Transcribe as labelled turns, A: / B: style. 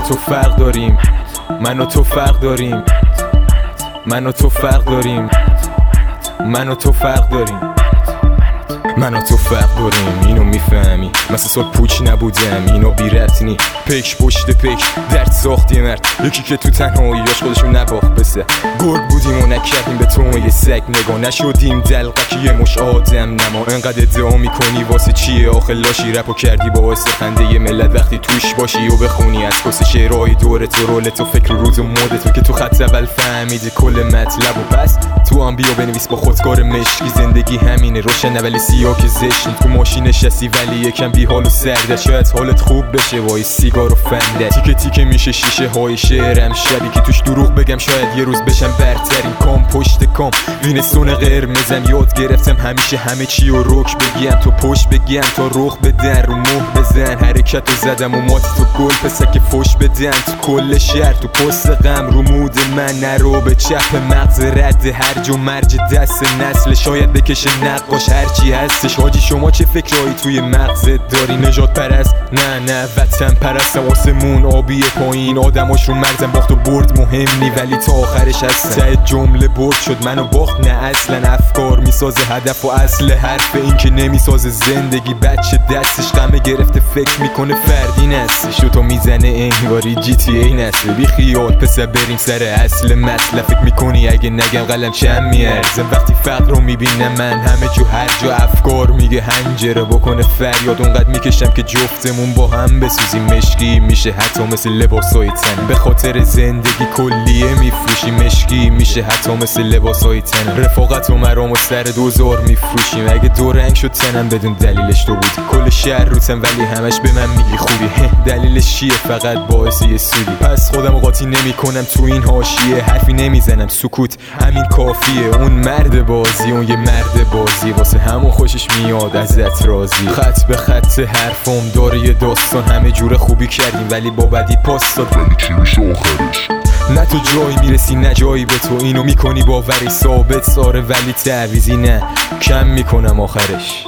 A: تو فرق داریم، من و تو فرق داریم، من و تو فرق داریم، من و تو فرق داریم، من و تو فرق داریم. اینو میفهمی مثل سال پوچ نبودم، اینو بی ربطنی پیک پشت پیک درد ساختی مرد. یکی که تو تنهاییاش خودشو نباخت بسه، گرگ بودیم و نکردیم به تو یه سگ نگاه، نشدیم دلقکی یه مش آدم نما. انقدر ادعا میکنی واسه چیه آخه لاشی؟ رپو کردی باعث خنده یه ملت وقتی توش باشی و بخونی از کس شعرهای دور تو، رول تو، فکر روز و مود تو که تو خط اول فهمیدی کل مطلب و پس تو هم بیا بنویس با خودکار مشکی. زندگی همینه روشنه ولی سیاه که زشتی، تو ماشین نشستی ولی یکم بی حال و سرده. شاید حالت خوب بشه وای سیگار و فنده، تیکه تیکه میشه شیشه های شعرم شبی که توش دروغ بگم شاید یه روز بشم برترین. کام پشت کام وینستون قرمزم، یاد گرفتم همیشه همه چی رو رک بگیم، تو پشت بگیم تا رخ بدن، رو مهر بزن حرکت رو زدم و ماتی تو گل پسک فوش بدن تو کل شهر. تو پست غم رو مود من نرو به چپ مغز رد هرج و مرج دست نسل، شاید بکشه نقاش هرچی هستش. حاجی شما چه فکرایی توی مغزت داری؟ نجات پرست؟ نه وطن پرستم. آسمون آبی پایین آدماش رو مرزم، باخت و برد مهم نی ولی تا آخرش هست. ته جمله برد شد منو باخت نه اصلا، افکار میسازه هدف و اصل حرف این که نمیسازه زندگی. بچه دستش غمه گرفته فکر میکنه فردی نستش، تو میزنه انگاری جی تی ای نسل. بی خیال پسر بریم سر اصل مطلب، فکر میکنی اگه نگم قلم چم میارزم؟ وقتی فقر رو میبینم من همه جو هر جا افکار میگه هنجره بکنه فریاد. اونقدر میکشم که جفتمون با هم بسوزیم، مشکی میشه حتی مثل لباسای تن. به خاطر زندگی کلیه میفروشیم، مشکی میشه حتی مثل لباسای تن. رفاقت و مرام و سر دوزار میفروشیم، اگه دو رنگ شد تنم بدون دلیلش تو بودی. کل شهر روتم ولی همش به من میگی خوبی، دلیلش چیه؟ فقط باعث یه سودی. پس خودم قاطی نمی کنم تو این حاشیه، حرفی نمیزنم سکوت همین کافیه. اون مرد بازی، اون یه مرد بازی، واسه همون خوشش میاد ازت راضی. خط به خط حرفم داره یه داستان، همه جور خوبی کردیم ولی با بدی پاس داد. ولی چی میشه آخرش؟ نه تو جایی میرسی نه جایی به تو، اینو میکنی باوری ثابت ساره ولی تعویزی نه، کم میکنم آخرش.